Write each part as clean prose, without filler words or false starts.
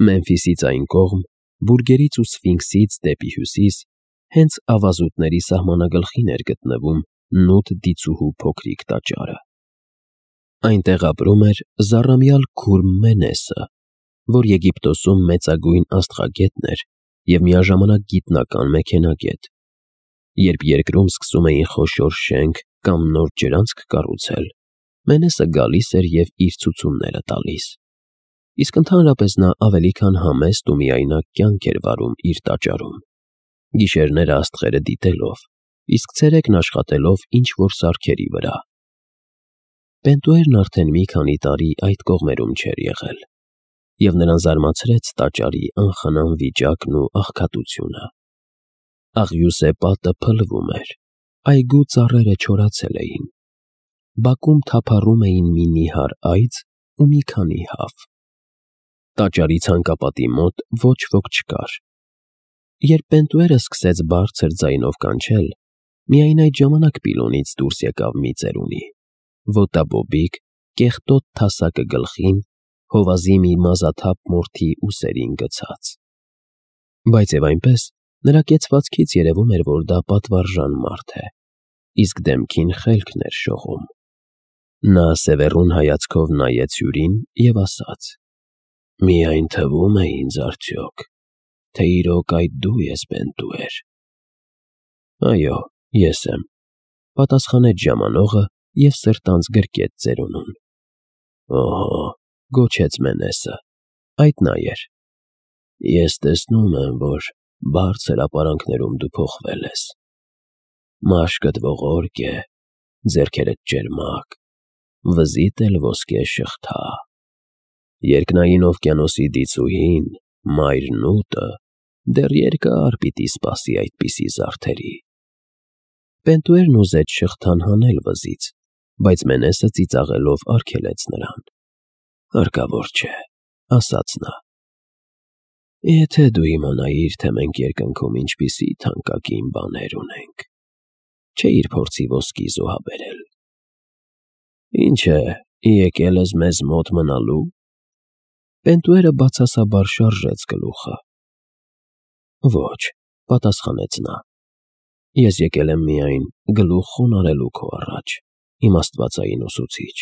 Մեմֆիսից այն կողմ, բուրգերից ու Սֆինքսից դեպի հյուսիս, հենց ավազուտների սահմանագլխին էր գտնվում Նութ դիցուհու փոքրիկ տաճարը։ Այնտեղ ապրում էր զառամյալ Քուրմ Մենեսը, որ Եգիպտոսում մեծագույն աստղագետն էր և միաժամանակ գիտնական մեքենագետ։ Երբ երկրում սկսում էին խոշոր շենք կամ նոր ջրանցք կառուցել, Մենեսը գալիս էր և իր ցուցումները տալիս։ Իսկ ընդհանրապես նա ավելի քան համեստ ու միայնակ կյանք էր վարում իր տաճարում, գիշերները աստղերը դիտելով, իսկ ցերեկն աշխատելով ինչ-որ սարքերի վրա։ Պենտուերն արդեն մի քանի տարի այդ կողմերում չէր եղել, և նրան զարմացրեց տաճարի անխնամ վիճակն ու աղքատությունը։ Աղյուսե պատը փլվում էր, այգու ծառերը չորացել էին, բակում թափառում էին մի նիհար այծ ու մի քանի հավ։ Տաճարի ցանկապատի մոտ ոչ ոք չկար։ Երբ Պենտուերը սկսեց բարձր ձայնով կանչել, միայն այդ ժամանակ պիլոնից դուրս եկավ մի ծերունի, ոտաբոբիկ, կեղտոտ թասակը գլխին, հովազի մի մազաթափ մորթի ուսերին գցած։ Բայց և այնպես, նրա կեցվածքից երևում էր, որ դա պատվարժան մարդ է, իսկ դեմքին խելքն էր շողում։ Նա սևեռուն հայացքով նայեց հյուրին և ասաց. «Միայն թվում է ինձ արդյոք, թե իրոք այդ դու ես Պենտուեր»։ «Այո, ես եմ», պատասխանեց ժամանողը և սրտանց գրկեց ծերունուն։ «Օհո», գոչեց Մենեսը, այդ նա էր։ «Ես տեսնում եմ, որ բարձր ապարանքներում դու փոխվել ես։ Մաշկդ ողորկ է, ձեռքերդ ճերմակ, վզիդ էլ ոսկե շղթա։ Երկնային օվկիանոսի դիցուհին, մայր Նուտը, դեռ երկար պիտի սպասի այդպիսի զարդերի»։ Պենտուերն ուզեց շղթան հանել վզից, բայց Մենեսը ծիծաղելով արգելեց նրան։ «Հարկավոր չէ», ասաց նա։ «Եթե դու իմանայիր, թե մենք երկնքում ինչպիսի թանկագին բաներ ունենք, չէիր փորձի ոսկի զոհաբերել։ Ինչ է, եկել ես մեզ մոտ մնալու»։ Պենտուերը բացասաբար շարժեց գլուխը։ «Ոչ», պատասխանեց նա, «ես եկել եմ միայն գլուխ խոնարհելու քո առաջ, իմ աստվածային ուսուցիչ»։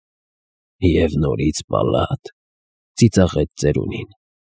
«Եվ նորից պալա՞տ», ծիծաղեց ծերունին։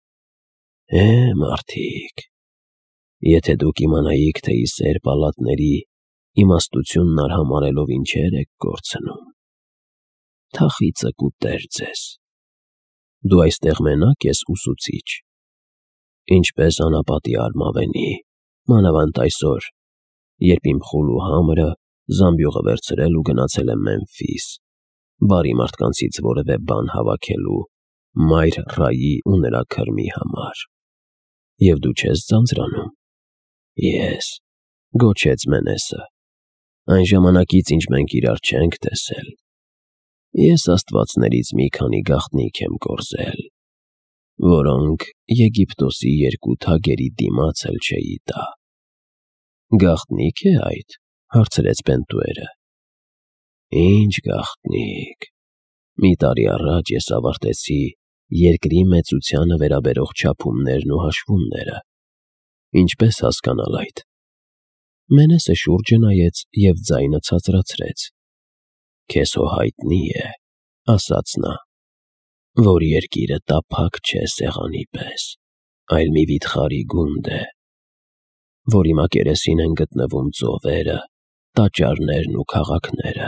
Մարդիկ, եթե դուք իմանայիք, թե ի սեր պալատների իմաստությունն արհամարհելով ինչեր եք կորցնում։ Թախիծը կուտեր ձեզ։ Դու այստեղ մենակ ես ուսուցիչ։ Ինչպես անապատի արմավենի, մանավանդ այսօր, երբ իմ խուլ ու համրը զամբյուղը վերցրել ու գնացել եմ Մեմֆիս, բարի մարդկանցից որևէ բան հավաքելու մայր Ռայի ու նրա քրմի համար։ Եվ դու չես ձանձրանում։ Ես, գոչեց Մենեսը, այն ժամանակից, ինչ մենք իրար չենք տեսել, ես աստվածներից մի քանի գաղտնիք եմ կորզել, որոնք Եգիպտոսի երկու թագերի դիմաց էլ չէի տա։ Գաղտնի՞ք է այդ, հարցրեց Պենտուերը։ Ինչ գաղտնիք։ Մի տարի առաջ ես ավարտեցի երկրի մեծությանը վերաբերող չափումներն ու հաշվումները։ Ինչպես հասկանալ այդ։ Մենեսը շուրջը նայեց և ձայնը ցածրացրեց։ Քեզ հո հայտնի է, ասաց նա, որ երկիրը տափակ չէ սեղանի պես, այլ մի վիթխարի գունդ է, որի մակերեսին են գտնվում ծովերը, տաճարներն ու քաղաքները։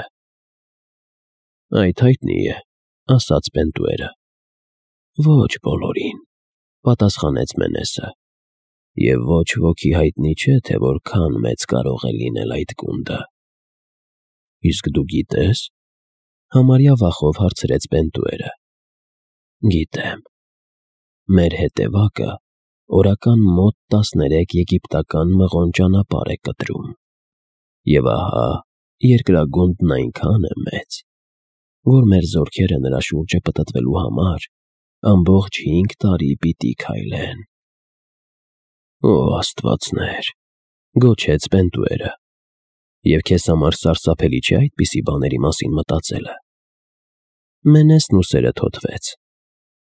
Այդ հայտնի է, ասաց Պենտուերը։ Ոչ բոլորին, պատասխանեց Մենեսը, և ոչ ոքի հայտնի չէ, թե որքան մեծ կարող է լինել այդ գունդը։ Իսկ դու գիտես, համարյա վախով հարցրեց Պենտուերը։ Գիտեմ։ Մեր հետևակը օրական մոտ 13 եգիպտական մղոն ճանապարհ է կտրում։ Եվ ահա երկրագունդն այնքան է մեծ, որ մեր զորքերը նրա շուրջը պտտվելու համար ամբողջ 5 տարի պիտի քայլեն։ Օ աստվածներ, գոչեց Պենտուերը, և քեզ համար սարսափելի չէ այդպիսի բաների մասին մտածելը։ Մենեսն ուսերը թոթվեց։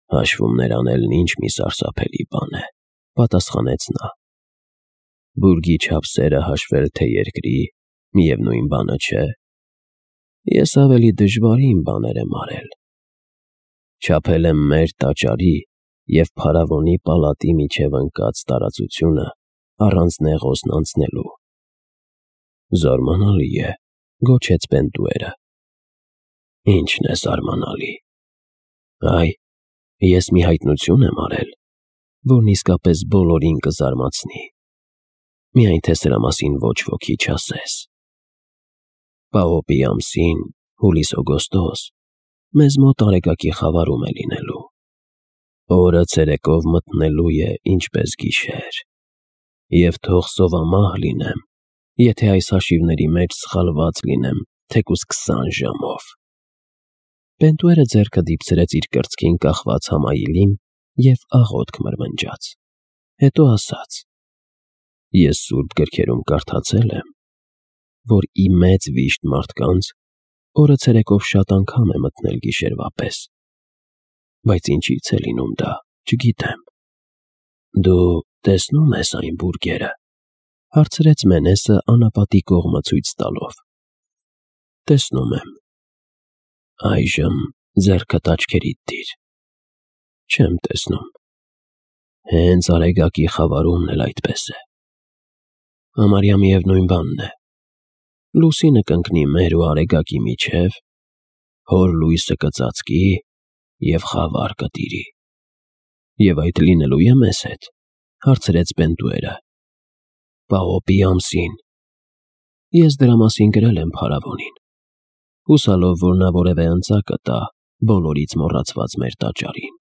Հաշվումներ անելն ինչ մի սարսափելի բան է, պատասխանեց նա։ Բուրգի չափսերը հաշվել թե երկրի, միևնույն բանը չէ։ Ես ավելի դժվարին բաներ եմ արել։ Չափել եմ մեր տաճարի և փարավոնի պալատի միջև ընկած տարածությունը առանց նեղոսն անցնելու։ Զարմանալի է, գոչեց Պենտուերը։ Ինչն է զարմանալի։ Այ, ես մի հայտնություն եմ արել, որն իսկապես բոլորին կզարմացնի։ Միայն թե սրա մասին ոչ ոքի չասես։ Պահոպի ամսին, հուլիս-օգոստոս, մեզ մոտ արեգակի խավարում է լինելու։ Օրը ցերեկով մտնելու է ինչպես գիշեր, և թող սովամահ լինեմ, եթե այս հաշիվների մեջ սխալված լինեմ թեկուզ 20 ժամով։ Պենտուերը ձեռքը դիպցրեց իր կրծքին կախված համայիլին և աղոթք մրմնջաց, հետո ասաց. Ես սուրբ գրքերում կարդացել եմ, որ ի մեծ վիշտ մարդկանց օրը ցերեկով շատ անգամ է մտնել գիշերվա պես, բայց ինչից է լինում դա, չգիտեմ։ Դու տեսնո՞ւմ ես այն բուրգերը, հարցրեց Մենեսը անապատի կողմը ցույց տալով։ Տեսնում եմ։ Այժմ ձեռքդ աչքերիդ դիր։ Չեմ տեսնում։ Հենց արեգակի խավարումն էլ այդպես է։ Համարյա միևնույն բանն է։ Լուսինը կընկնի մեր ու արեգակի միջև, հոր լույսը կծածկի և խավար կտիրի։ Եվ այդ լինելու է մեզ հետ, հարցրեց Պենտուերը։ Պահոպի ամսին։ Ես դրա մասին գրել եմ փարավոնին, հուսալով, որ նա որևէ ընծա կտա բոլորից մոռացված մեր տաճարին։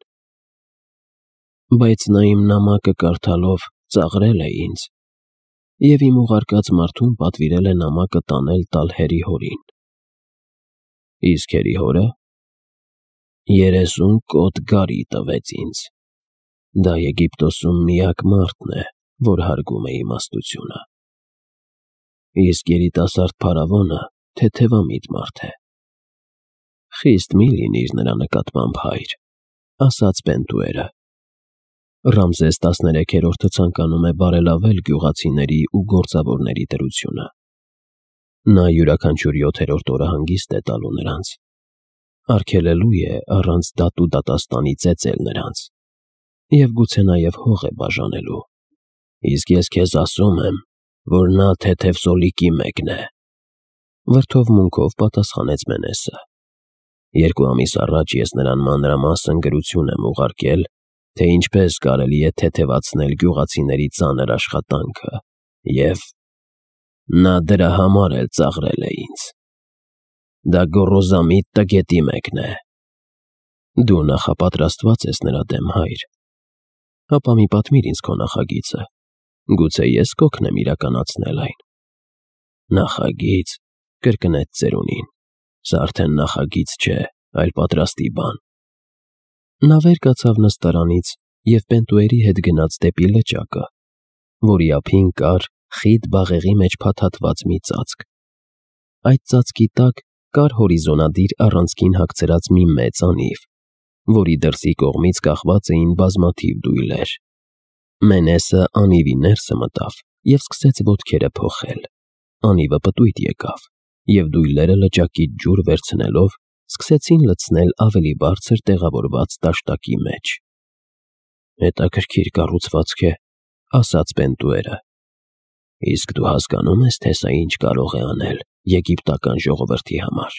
Բայց նա իմ նամակը կարդալով ծաղրել է ինձ և իմ ուղարկած մարդուն պատվիրել է նամակը տանել տալ հերի հորին։ Իսկ հերի հորը 30 կոտ գարի տվեց ինձ։ Դա Եգիպտոսում միակ մարդն է, որ հարգում է իմաստությունը։ Իսկ երիտասարդ փարավոնը թեթևամիտ մարդ է։ Խիստ մի լինիր նրա նկատմամբ, հայր, ասաց Պենտուերը։ Ռամզես 13-րդը ցանկանում է բարելավել գյուղացիների ու գործավորների դրությունը։ Նա յուրաքանչյուր 7-րդ օրը հանգիստ է տալու նրանց, արգելելու է առանց դատ ու դատաստանի ծեծել նրանց և գուցե նաև հող է բաժանելու։ Իսկ ես քեզ ասում եմ, որ նա թեթև սոլիկի մեկն է։ Վրդովմունքով պատասխանեց Մենեսը։ 2 ամիս առաջ ես նրան մանրամասն գրություն եմ ուղարկել, թե ինչպես կարելի է թեթևացնել գյուղացիների ծանր աշխատանքը, և նա դրա համար էլ ծաղրել է ինձ։ Դա գոռոզամիտ տգետի մեկն է։ Դու նախապատրաստված ես նրա դեմ, հայր։ Հապա մի պատմիր ինձ քո նախագիծը, գուցե ես կօգնեմ իրականացնել այն։ Նախագիծ, կրկնեց ծերունին, սա արդեն նախագիծ չէ, այլ պատրաստի բան։ Նա վեր կացավ նստարանից և Պենտուերի հետ գնաց դեպի լճակը, որի ափին կար խիտ բաղեղի մեջ փաթաթված մի ծածկ։ Այդ ծածկի տակ կար հորիզոնադիր առանցքին հագցրած մի մեծ անիվ, որի դրսի կողմից կախված էին բազմաթիվ դույլեր։ Մենեսը անիվի ներսը մտավ և սկսեց ոտքերը փոխել։ Անիվը պտույտ եկավ, և դույլերը լճակից ջուր վերցնելով սկսեցին լցնել ավելի բարձր տեղավորված դաշտակի մեջ։ Հետաքրքիր կառուցվածք է, ասաց Պենտուերը։ Իսկ դու հասկանո՞ւմ ես, թե սա ինչ կարող է անել եգիպտական ժողովրդի համար։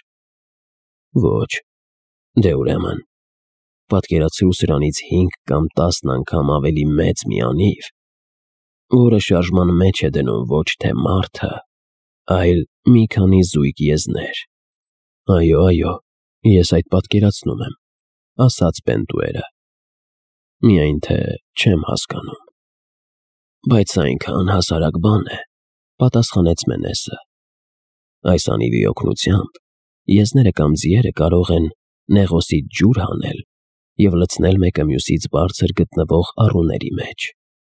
Ոչ։ Դե ուրեմն, պատկերացրու սրանից 5 կամ 10 անգամ ավելի մեծ մի անիվ, որը շարժման մեջ է դնում ոչ թե մարդը, այլ մի քանի զույգ եզներ։ Այո, ես այդ պատկերացնում եմ, ասաց Պենտուերը։ Միայն թե չեմ հասկանում։ Բայց սա այնքան հասարակ բան է, պատասխանեց Մենեսը։ Այս անիվի օգնությամբ եզները կամ ձիերը կարող են նեղոսից ջուր հանել և լցնել մեկը մյուսից բարձր գտնվող առուների մեջ։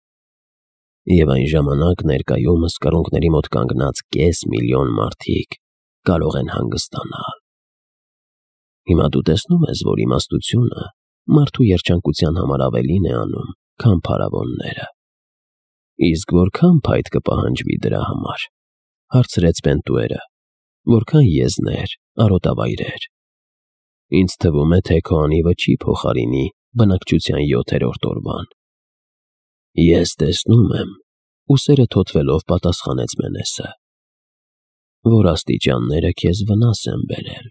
Եվ այն ժամանակ ներկայումս կռունկների մոտ կանգնած 500,000 մարդիկ կարող են հանգստանալ։ Հիմա դու տեսնում ես, որ իմաստությունը մարդու երջանկության համար ավելին է անում, քան փարավոնները։ Իսկ որքան փայտ կպահանջվի դրա համար, հարցրեց Պենտուերը, որքան եզներ, արոտավայրեր։ Ինձ թվում է, թե քո անիվը չի փոխարինի բնակչության 7-րդ օրվան։ Ես տեսնում եմ, ուսերը թոթվելով պատասխանեց Մենեսը, որ աստիճանները քեզ վնաս են բերել։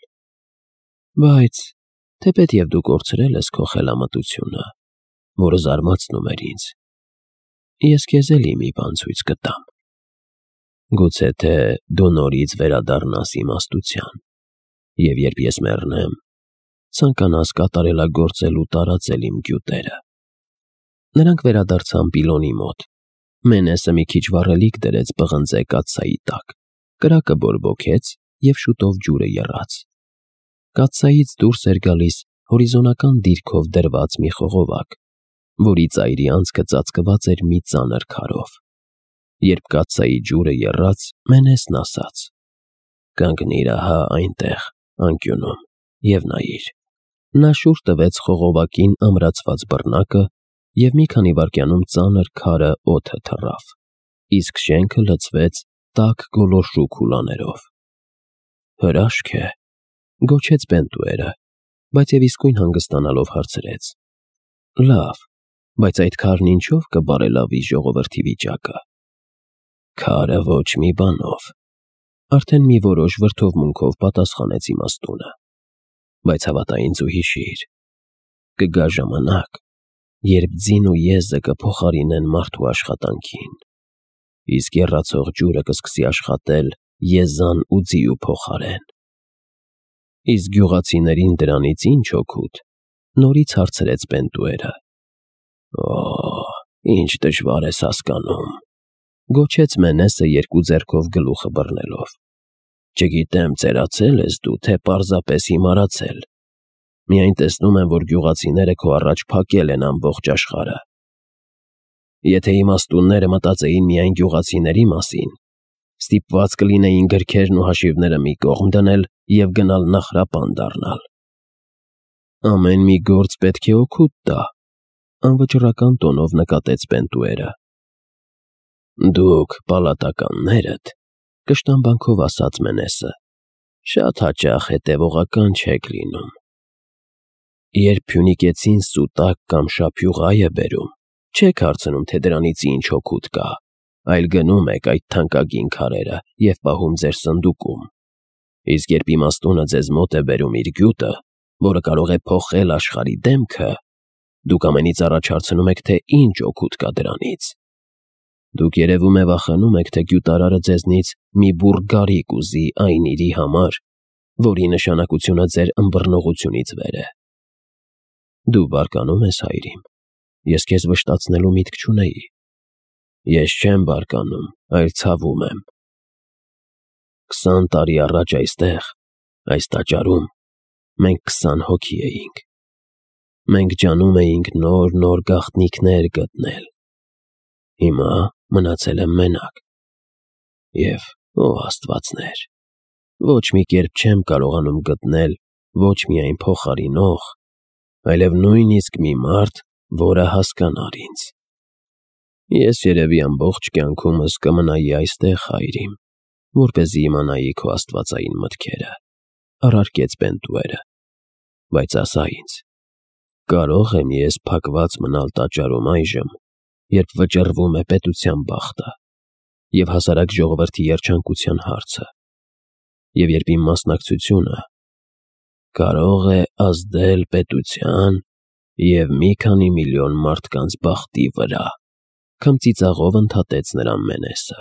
Բայց թեպետև դու կորցրել ես քո խելամտությունը, որը զարմացնում էր ինձ, ես քեզ էլի մի բան ցույց կտամ։ Գուցե թե դու նորից վերադառնաս իմաստության, և երբ ես մեռնեմ, ցանկանաս կատարելագործել ու տարածել իմ գյուտերը։ Նրանք վերադարձան պիլոնի մոտ։ Մենեսը մի քիչ վառելիք դրեց պղնձե կաթսայի տակ, կրակը բորբոքեց և շուտով ջուրը եռաց։ Կաթսայից դուրս էր գալիս հորիզոնական դիրքով դրված մի խողովակ, որի ծայրի անցքը ծածկված էր մի ծանր քարով։ Երբ կաթսայի ջուրը եռաց, Մենեսն ասաց. «Կանգնիր ահա այնտեղ, անկյունում, և նայիր»։ Նա շուռ տվեց խողովակին ամրացված բռնակը, և մի քանի վայրկյանում ծանր քարը օդը թռավ, իսկ շենքը լցվեց տաք գոլորշու քուլաներով։ «Հրաշք է», գոչեց Պենտուերը, բայց և իսկույն հանգստանալով հարցրեց. «Լավ, բայց այդ քարն ինչո՞վ կբարելավի ժողովրդի վիճակը»։ «Քարը ոչ մի բանով», արդեն մի որոշ վրդովմունքով պատասխանեց իմաստունը, բայց հավատա ինձ ու հիշիր, կգա ժամանակ, երբ ձին ու եզը կփոխարինեն մարդու աշխատանքին, իսկ եռացող ջուրը կսկսի աշխատել եզան ու ձիու փոխարեն։ Իսկ գյուղացիներին դրանից ինչ օգուտ, նորից հարցրեց Պենտուերը։ Օ, ինչ դժվար ես հասկանում, գոչեց Մենեսը երկու ձեռքով գլուխը բռնելով։ Չգիտեմ, ծերացել ես դու, թե պարզապես հիմարացել։ Միայն տեսնում եմ, որ գյուղացիները քո առաջ փակել են ամբողջ աշխարհը։ Եթե իմաստունները մտածեին միայն գյուղացիների մասին, ստիպված կլինեին գրքերն ու հաշիվները մի կողմ դնել և գնալ նախրապան դառնալ։ Ամեն մի գործ պետք է օգուտ տա, անվճռական տոնով նկատեց Պենտուերը։ Դուք, պալատականներդ, կշտամբանքով ասաց Մենեսը, շատ հաճախ հետևողական չեք լինում։ Երբ փյունիկեցին սուտակ կամ շափյուղ է բերում, չեք հարցնում, թե դրանից ինչ օգուտ կա, այլ գնում եք այդ թանկագին քարերը և պահում ձեր սնդուկում։ Իսկ երբ իմաստունը ձեզ մոտ է բերում իր գյուտը, որը կարող է փոխել աշխարհի դեմքը, դուք ամենից առաջ հարցնում եք, թե ինչ օգուտ կա դրանից։ Դուք երևում է վախենում եք, թե գյուտարարը ձեզնից մի բուռ գարիկ ուզի այն իրի համար, որի նշանակությունը ձեր ըմբռնողությունից վեր է։ Դու բարկանում ես, հայրիկ, ես քեզ վշտացնելու միտք չունեի։ Ես չեմ բարկանում, այլ ցավում եմ։ 20 տարի առաջ այստեղ, այս տաճարում, մենք 20 հոգի էինք։ Մենք ջանում էինք նոր գաղտնիքներ գտնել։ Հիմա մնացել եմ մենակ։ Եվ, ո աստվածներ, ոչ մի կերպ չեմ կարողանում գտնել ոչ միայն փոխարինող, այլև նույնիսկ մի մարդ, որը հասկանար ինձ։ Ես երևի ամբողջ կյանքումս կմնայի այստեղ, հայրիկ, որպեսզի իմանայի քո աստվածային մտքերը, առարկեց Պենտուերը, բայց ասա ինձ, կարո՞ղ եմ ես փակված մնալ տաճարում այժմ, երբ վճռվում է պետության բախտը և հասարակ ժողովրդի երջանկության հարցը, և երբ իմ մասնակցությունը կարող է ազդել պետության և մի քանի միլիոն մարդկանց բախտի վրա, քմծիծաղով ընդհատեց նրան Մենեսը։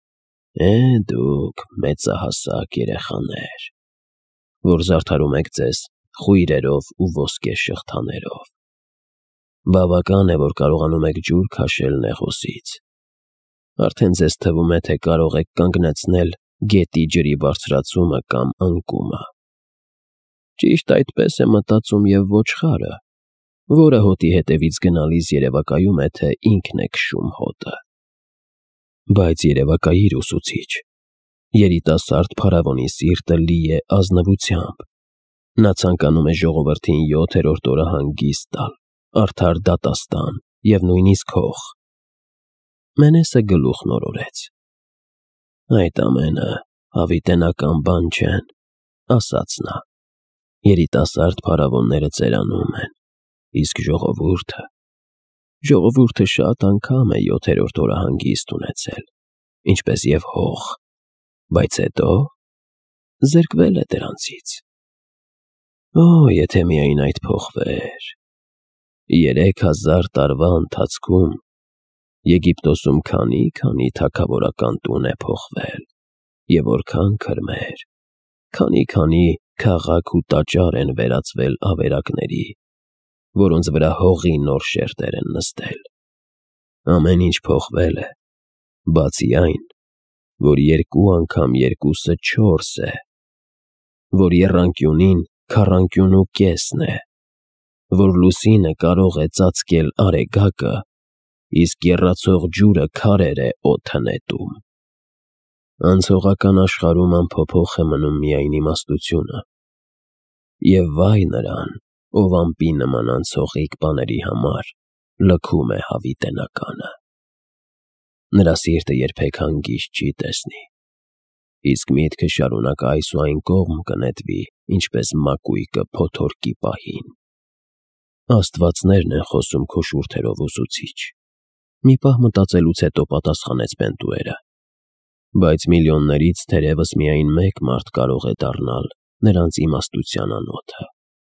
Դուք մեծահասակ երեխաներ, որ զարդարում եք ձեզ խույրերով ու ոսկե շղթաներով։ Բավական է, որ կարողանում եք ջուր քաշել Նեղոսից։ Արդեն ձեզ թվում է, թե կարող եք կանգնեցնել գետի ջրի բարձրացումը կամ անկումը։ Ճիշտ այդպես է մտածում և ոչխարը, որը հոտի հետևից գնալիս երևակայում է, թե ինքն է քշում հոտը։ Բայց երևակայիր, ուսուցիչ, երիտասարդ փարավոնի սիրտը լի է ազնվությամբ, Նա ցանկանում է ժողովրդին 7-րդ օրը հանգիստ տալ, արդար դատաստան և նույնիսկ հող։ Մենեսը գլուխն օրորեց. «Այդ ամենը հավիտենական բան չեն», ասաց նա։ «Երիտասարդ փարավոնները ծերանում են, իսկ ժողովուրդը շատ անգամ է 7-րդ օրը հանգիստ ունեցել, ինչպես և հող, բայց հետո զրկվել է դրանցից։ Օ, եթե միայն այդ փոխվեր։ 3000 տարվա ընթացքում Եգիպտոսում քանի թագավորական տուն է փոխվել, և որքան քրմեր, քանի քաղաք ու տաճար են վերածվել ավերակների, որոնց վրա հողի նոր շերտեր են նստել։ Ամեն ինչ փոխվել է, բացի այն, որ 2 անգամ 2-ը 4 է, որ եռանկյունին 40.5 է, որ լուսինը կարող է ծածկել արեգակը, իսկ եռացող ջուրը քարեր է օդը նետում։ Անցողական աշխարհում անփոփոխ է մնում միայն իմաստությունը, և վայ նրան, ով ամպի նման անցողիկ բաների համար լքում է հավիտենականը։ Նրա սիրտը երբեք հանգիստ չի տեսնի, իսկ միտքը շարունակ այս ու այն կողմ կնետվի, ինչպես մակույկը փոթորկի պահին։ Աստվածներն են խոսում քո շուրթերով, ուսուցիչ, մի պահ մտածելուց հետո պատասխանեց Պենտուերը, բայց միլիոններից թերևս միայն մեկ մարդ կարող է դառնալ նրանց իմաստության անոթը։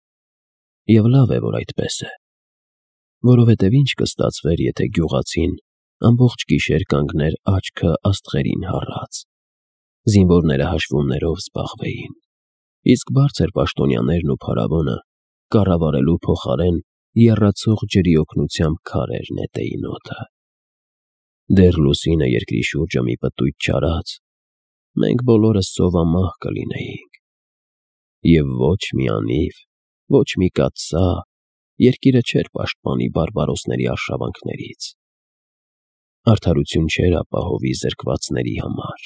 Եվ լավ է, որ այդպես է, որովհետև ինչ կստացվեր, եթե գյուղացին ամբողջ գիշեր կանգներ աչքը աստղերին հառած, զինվորները հաշվումներով զբաղվեին, իսկ բարձր պաշտոնյաներն ու փարավոնը կառավարելու փոխարեն եռացող ջրի օգնությամբ քարեր նետեին օդը։ Դեռ լուսինը երկրի շուրջը մի պտույտ չարած, մենք բոլորս սովամահ կլինեինք, և ոչ մի անիվ, ոչ մի կաթսա երկիրը չէր պաշտպանի բարբարոսների արշավանքներից։ Արդարություն չէր ապահովի զրկվածների համար։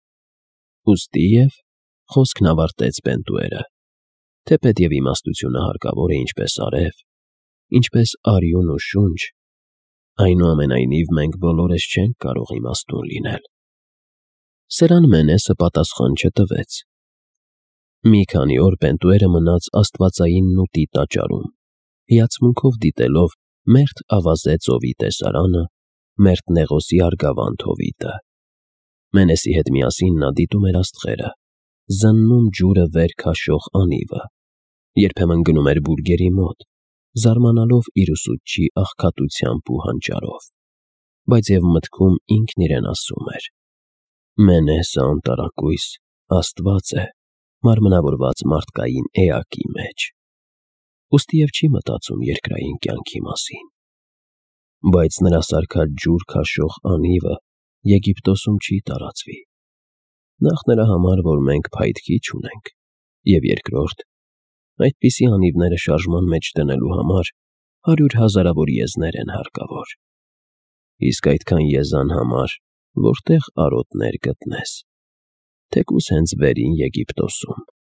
Ուստիև խոսքն ավարտեց Պենտուերը, թեպետ և իմաստությունը հարկավոր է ինչպես արև, ինչպես արյուն ու շունչ, այնուամենայնիվ մենք բոլորս չենք կարող իմաստուն լինել։ Սրան Մենեսը պատասխան չտվեց։ Մի քանի օր Պենտուերը մնաց աստվածային նուտի տաճարում, հիացմունքով դիտելով մերթ ավազե ծովի տեսարանը, մերթ Նեղոսի արգավանդ հովիտը։ Մենեսի հետ միասին նա դիտում էր աստղերը, զննում ջուրը վեր քաշող անիվը, երբեմն գնում էր բուրգերի մոտ, զարմանալով իր ուսուցչի աղքատությամբ ու հանճարով, բայց և մտքում ինքն իրեն ասում էր. «Մենեսը անտարակույս աստված է մարմնավորված մարդկային էակի մեջ, ուստիև չի մտածում երկրային կյանքի մասին։ Բայց նրա սարքած ջուր քաշող անիվը Եգիպտոսում չի տարածվի, նախ նրա համար, որ մենք փայտքի չունենք, և երկրորդ, այդպիսի անիվները շարժման մեջ դնելու համար 100 հազարավոր եզներ են հարկավոր, իսկ այդքան եզան համար որտեղ արոտներ գտնես, թեկուզ հենց վերին Եգիպտոսում»։